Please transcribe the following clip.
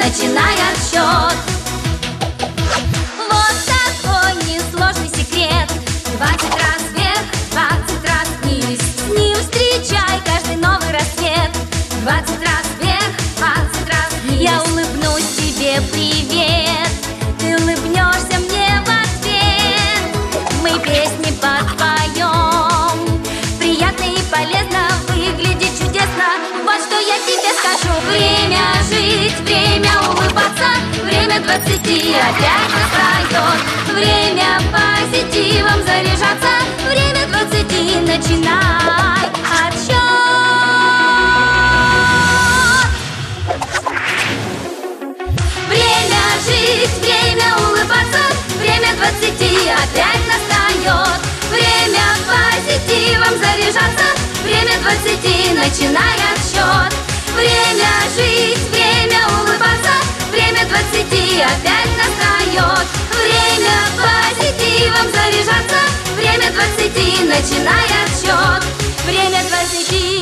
начинай отсчет. Вот такой несложный секрет: 20 раз вверх, 20 раз вниз. С ним встречай каждый новый рассвет. 20 раз вверх, 20 раз вниз. Я улыбнусь тебе привет, ты улыбнешься мне в ответ. Мы песни подпоем, приятно и полезно, выглядит чудесно. Вот что я тебе скажу: время жить, время улыбаться, время 20 опять настает. Время позитивом заряжаться, время 20, начинай отсчет. Время жить, время улыбаться, время 20 опять настает. Время позитивом заряжаться, время 20, начинай отсчет. Время жить, время улыбаться, время 20 опять настает. Время позитивом заряжаться, время 20, начинай отсчет. Время 20.